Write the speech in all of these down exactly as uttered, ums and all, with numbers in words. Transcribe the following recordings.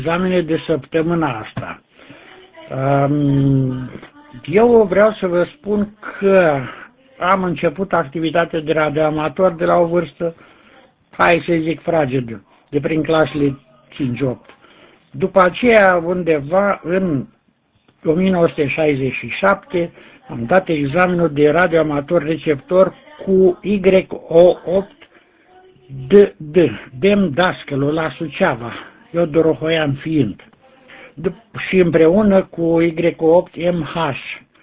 examene de săptămâna asta. Eu vreau să vă spun că am început activitatea de radioamator de la o vârstă, hai să zic, fragedă, de prin clasele cinci opt. După aceea, undeva în o mie nouă sute șaizeci și șapte, am dat examenul de radioamator receptor cu Y O opt D D, Demn Dascălu, la Suceava, eu dorohoian fiind, și împreună cu Y O opt M H,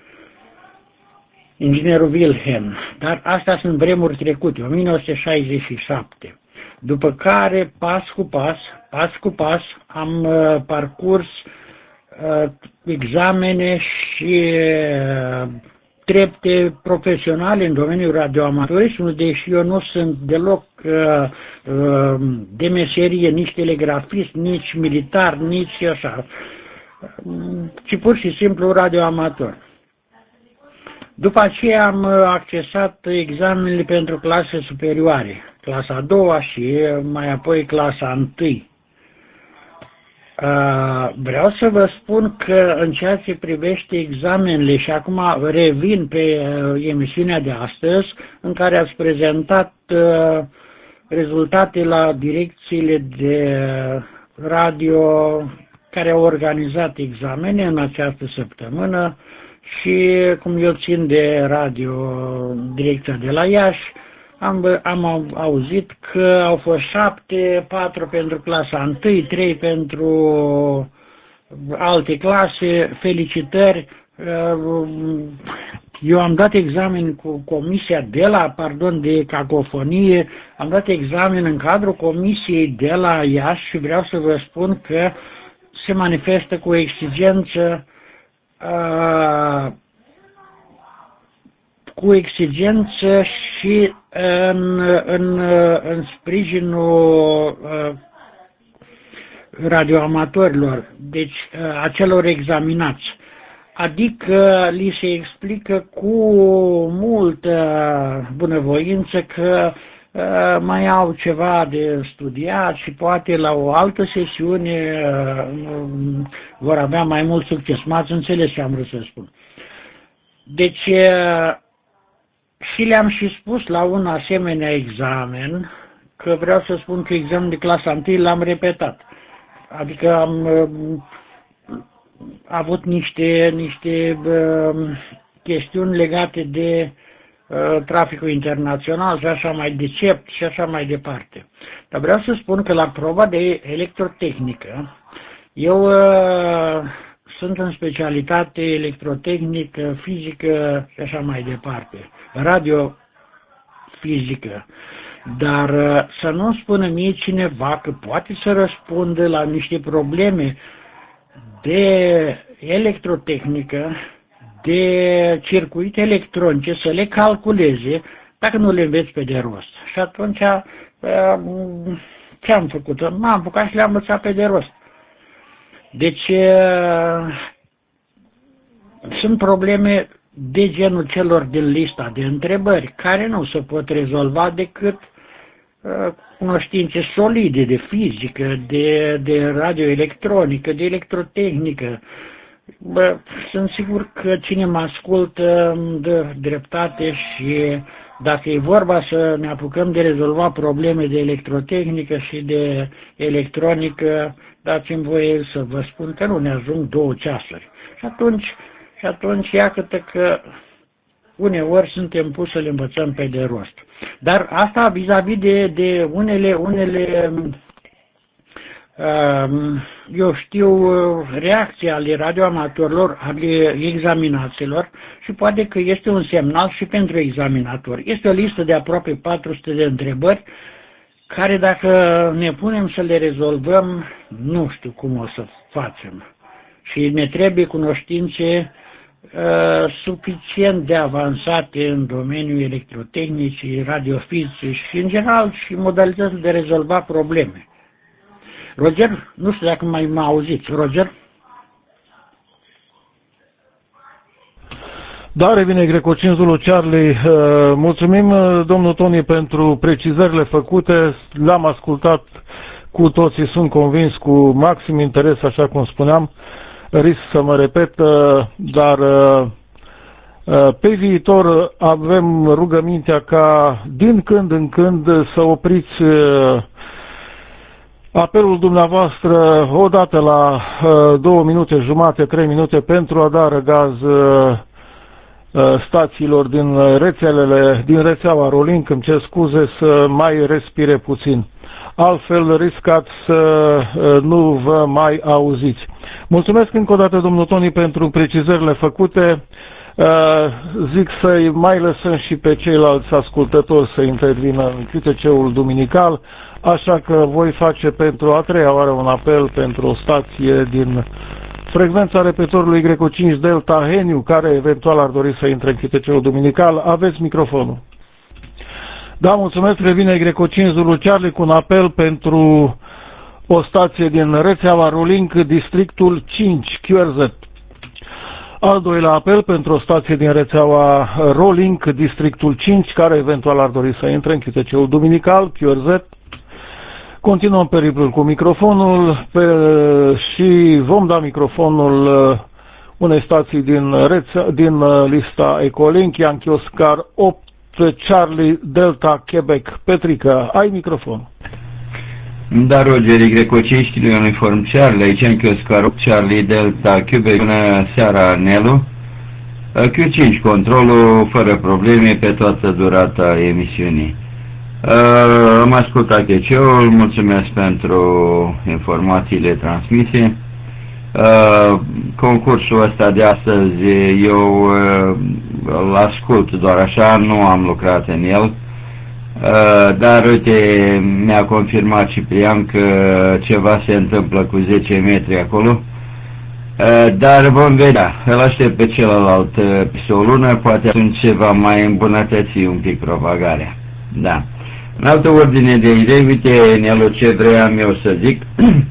inginerul Wilhelm, dar astea sunt vremuri trecute, o mie nouă sute șaizeci și șapte. După care, pas cu pas, pas cu pas, am uh, parcurs uh, examene și uh, trepte profesionale în domeniul radioamatorismului, deși eu nu sunt deloc uh, uh, de meserie, nici telegrafist, nici militar, nici așa, ci pur și simplu radioamator. După aceea am accesat examenele pentru clase superioare, clasa a doua și mai apoi clasa a întâi. Vreau să vă spun că în ceea ce privește examenele, și acum revin pe emisiunea de astăzi, în care ați prezentat rezultate la direcțiile de radio care au organizat examene în această săptămână, și cum eu țin de radio direcția de la Iași, am, am auzit că au fost șapte, patru pentru clasa întâi, trei pentru alte clase. Felicitări! Eu am dat examen cu comisia de la, pardon, de cacofonie, am dat examen în cadrul comisiei de la Iași și vreau să vă spun că se manifestă cu exigență Uh, cu exigență și în, în, în sprijinul uh, radioamatorilor, deci uh, acelor examinați. Adică li se explică cu multă bunăvoință că uh, mai au ceva de studiat și poate la o altă sesiune uh, vor avea mai mult succes. M-ați înțeles ce am vrut să spun. Deci uh, și le-am și spus la un asemenea examen că vreau să spun că examenul de clasa întâi l-am repetat. Adică am uh, avut niște, niște uh, chestiuni legate de uh, traficul internațional și așa mai decept și așa mai departe. Dar vreau să spun că la proba de electrotehnică, eu uh, sunt în specialitate electrotehnică, fizică și așa mai departe, radiofizică. Dar uh, să nu spună mie cineva că poate să răspundă la niște probleme de electrotehnică, de circuite electronice, să le calculeze, dacă nu le înveți pe de rost. Și atunci, ce am făcut? M-am apucat și le-am învățat pe de rost. Deci, sunt probleme de genul celor din lista de întrebări, care nu se pot rezolva decât cunoștințe solide de fizică, de, de radioelectronică, de electrotehnică. Bă, sunt sigur că cine mă ascultă îmi dă dreptate și dacă e vorba să ne apucăm de rezolva probleme de electrotehnică și de electronică, dați-mi voie să vă spun că nu ne ajung două ceasuri. Și atunci, și atunci iată că uneori suntem puși să le învățăm pe de rost. Dar asta vis-a-vis de, de unele, unele eu știu, reacții ale radioamatorilor, ale examinaților, și poate că este un semnal și pentru examinatori. Este o listă de aproape patru sute de întrebări care, dacă ne punem să le rezolvăm, nu știu cum o să facem. Și ne trebuie cunoștințe uh, suficient de avansate în domeniul electrotehnicii, radiofizice și, în general, și modalitățile de rezolva probleme. Roger, nu știu dacă mai mă auziți. Roger? Da, revine Greco cinci Zulu Charlie. Mulțumim, domnul Tony, pentru precizările făcute. Le-am ascultat cu toții sunt convins, cu maxim interes, așa cum spuneam, risc să mă repet, dar pe viitor avem rugămintea ca din când în când să opriți apelul dumneavoastră odată la două minute jumate, trei minute pentru a da răgaz stațiilor din rețelele, din rețeaua Rolink, îmi cer scuze, să mai respire puțin. Altfel riscați să nu vă mai auziți. Mulțumesc încă o dată, domnul Toni, pentru precizările făcute. Zic să-i mai lăsăm și pe ceilalți ascultători să intervină în Q T C-ul duminical, așa că voi face pentru a treia oară un apel pentru o stație din frecvența repetitorului Greco cinci Delta Heniu, care eventual ar dori să intre în Q T C-ul duminical. Aveți microfonul. Da, mulțumesc, revine Greco cinci Zulu Charlie cu un apel pentru o stație din rețeaua Rolink, districtul cinci, Q R Z. Al doilea apel pentru o stație din rețeaua Rolink, districtul cinci, care eventual ar dori să intre în Q T C-ul duminical, Q R Z. Continuăm periplul cu microfonul pe, și vom da microfonul unei stații din, rețea, din lista Ecolink, Yankee Oscar opt, Charlie Delta Quebec. Petrica, ai microfon. Da, Roger, Greco cinci, uniform Charlie, aici Yankee Oscar opt, Charlie Delta Quebec. Bună seara, Nelu. Q cinci, controlul fără probleme pe toată durata emisiunii. Uh, am ascultat Q C-ul, mulțumesc pentru informațiile transmise. Uh, concursul ăsta de astăzi eu uh, îl ascult doar așa, nu am lucrat în el, uh, dar uite, mi-a confirmat Ciprian că ceva se întâmplă cu zece metri acolo, uh, dar vom vedea. Îl aștept pe celălalt uh, peste o lună, poate atunci se va mai îmbunătăți un pic propagarea. Da. În altă ordine de idei, uite, Nelu, ce vreau eu să zic,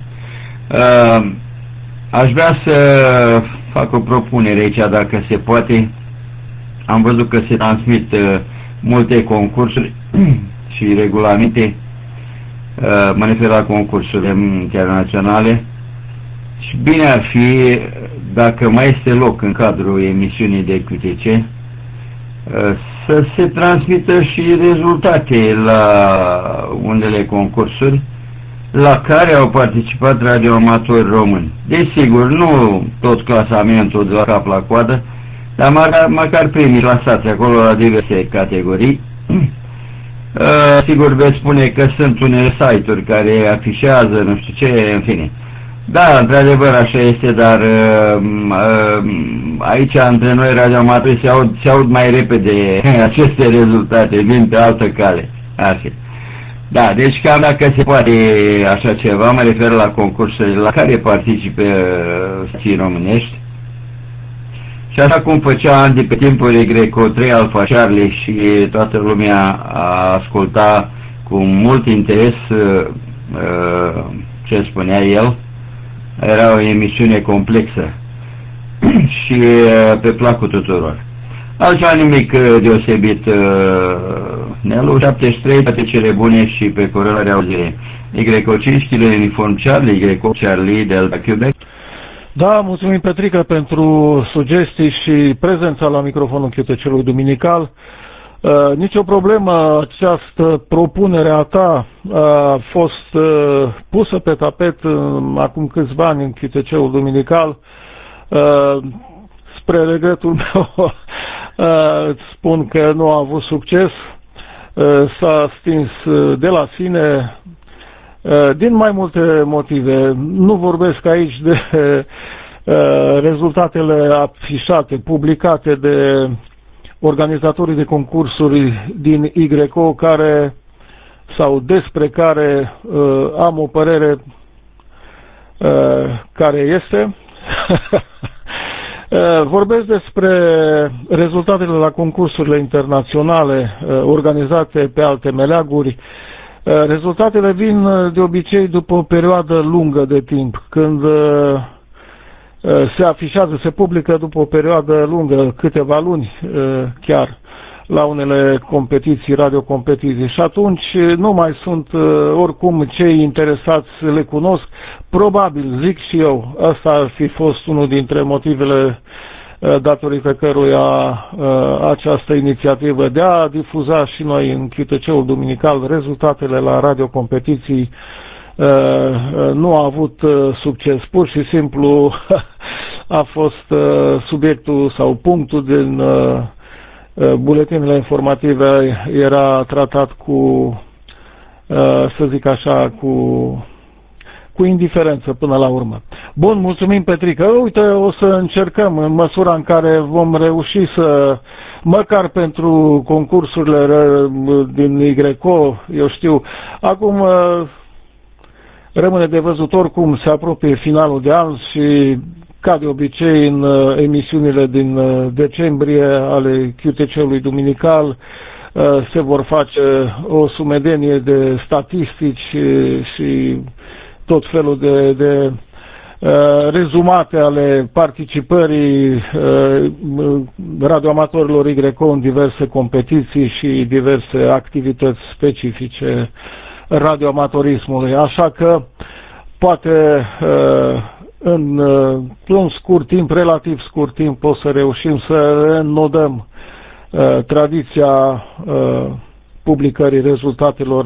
uh, aș vrea să fac o propunere aici, dacă se poate. Am văzut că se transmit uh, multe concursuri și regulamente, uh, mă refer la concursurile internaționale, și bine ar fi, dacă mai este loc în cadrul emisiunii de Q T C, uh, să se transmită și rezultate la unele concursuri la care au participat radioamatori români. Desigur, nu tot clasamentul de la cap la coadă, dar măcar, măcar primii clasați acolo la diverse categorii. Uh, sigur veți spune că sunt unele site-uri care afișează, nu știu ce, în fine. Da, într-adevăr așa este, dar uh, uh, aici între noi radioamatori se aud, se aud mai repede aceste rezultate, vin pe altă cale. Așa. Da, deci cam dacă se poate așa ceva, mă refer la concursurile la care participe uh, stații românești. Și așa cum făcea Andy pe timpul Greco trei Alpha Charlie și toată lumea a ascultat cu mult interes uh, uh, ce spunea el, era o emisiune complexă și uh, pe placul tuturor. Altceva nimic uh, deosebit, uh, Nelu, șaptezeci și trei, toate cele bune și pe corelarea auzire. Greco cinci, kilo uniform Charlie, Greco Charlie Delta Quebec. Da, mulțumim, Petrica, pentru sugestii și prezența la microfonul Q T C-ului duminical. Uh, nicio problemă, această propunere a ta a fost uh, pusă pe tapet uh, acum câțiva ani în Q T C-ul duminical. Uh, spre regretul meu uh, îți spun că nu a avut succes, uh, s-a stins uh, de la sine uh, din mai multe motive. Nu vorbesc aici de uh, rezultatele afișate, publicate de organizatorii de concursuri din Y O, care sau despre care uh, am o părere uh, care este. uh, vorbesc despre rezultatele la concursurile internaționale uh, organizate pe alte meleaguri. Uh, rezultatele vin uh, de obicei după o perioadă lungă de timp, când uh, se afișează, se publică după o perioadă lungă, câteva luni chiar. la unele competiții, radiocompetiții. Și atunci nu mai sunt, oricum cei interesați le cunosc. Probabil, zic și eu, ăsta ar fi fost unul dintre motivele datorită căruia această inițiativă de a difuza și noi în Q T C-ul duminical rezultatele la radiocompetiții nu a avut succes. Pur și simplu a fost subiectul sau punctul din buletinele informative era tratat cu, să zic așa, cu, cu indiferență până la urmă. Bun, mulțumim, Petrică. Uite, o să încercăm în măsura în care vom reuși să, măcar pentru concursurile din Y C O, eu știu, acum rămâne de văzut, oricum se apropie finalul de an și ca de obicei în emisiunile din decembrie ale Q T C-ului duminical se vor face o sumedenie de statistici și tot felul de, de rezumate ale participării radioamatorilor Y C O în diverse competiții și diverse activități specifice radioamatorismului. Așa că poate în un scurt timp, relativ scurt timp, o să reușim să reînnodăm tradiția publicării rezultatelor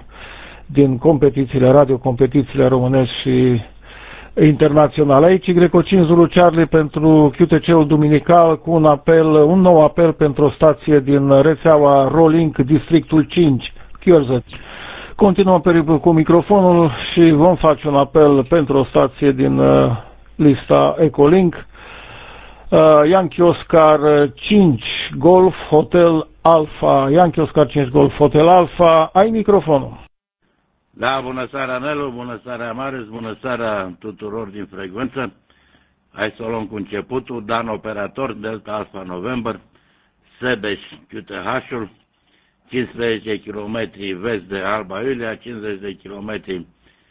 din competițiile, radiocompetițiile românești și internaționale. Aici Y C O cinci Zulu Charlie pentru Q T C-ul duminical cu un apel, un nou apel pentru o stație din rețeaua Rolink, districtul cinci, Chiorza. Continuăm periplu cu microfonul și vom face un apel pentru o stație din uh, lista Ecolink. Uh, Yankee Oscar cinci Golf Hotel Alpha. Yankee Oscar cinci Golf Hotel Alpha. Ai microfonul. Da, bună seara, Nelu, bună seara, Marius, bună seara tuturor din frecvență. Hai să o luăm cu începutul. Dan Operator, Delta Alpha November, Sebeș Q T H-ul, cincisprezece kilometri vest de Alba Iulia, cincizeci de kilometri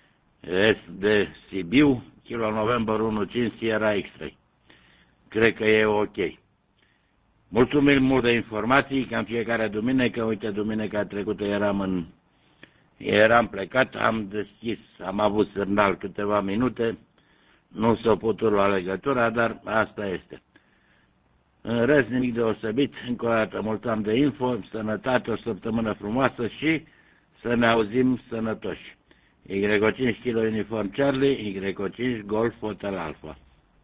est de Sibiu, Kilo November unu cinci Sierra X-Ray. Cred că e ok. Mulțumim mult de informații, ca în fiecare duminică. Uite, duminica trecută eram în eram plecat, am deschis, am avut semnal câteva minute, nu s-a putut lua legătura, dar asta este. În rest, nimic deosebit, încă o dată mulțumim de info, sănătate, o săptămână frumoasă și să ne auzim sănătoși. Y C cinci Kilo Uniform Charlie, Y C cinci Golf Hotel Alpha.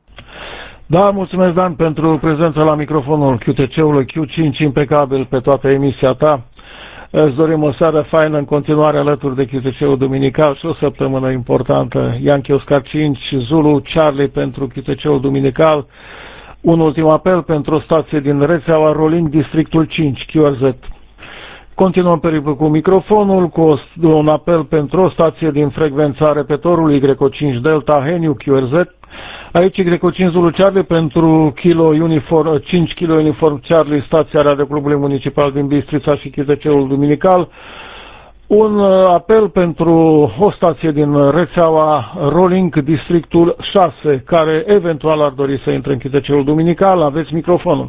Da, mulțumesc, Dan, pentru prezența la microfonul Q T C-ului Q cinci, impecabil pe toată emisia ta. Îți dorim o seară faină în continuare alături de Q T C-ul duminical și o săptămână importantă. Yankee Oscar cinci Zulu Charlie pentru Q T C-ul duminical. Un ultim apel pentru o stație din rețeaua Rolling, districtul cinci, Q R Z. Continuăm periplu cu microfonul, cu un apel pentru o stație din frecvența repetorului Y C cinci Delta Heniu, Q R Z. Aici Y C cinci Zulu Charlie pentru Kilo Uniform, cinci Kilo Uniform Charlie, stația Radioclubului Municipal din Bistrița și Q T C-ul duminical. Un apel pentru o stație din rețeaua Rolling, districtul șase, care eventual ar dori să intre în Q T C-ul duminical. Aveți microfonul.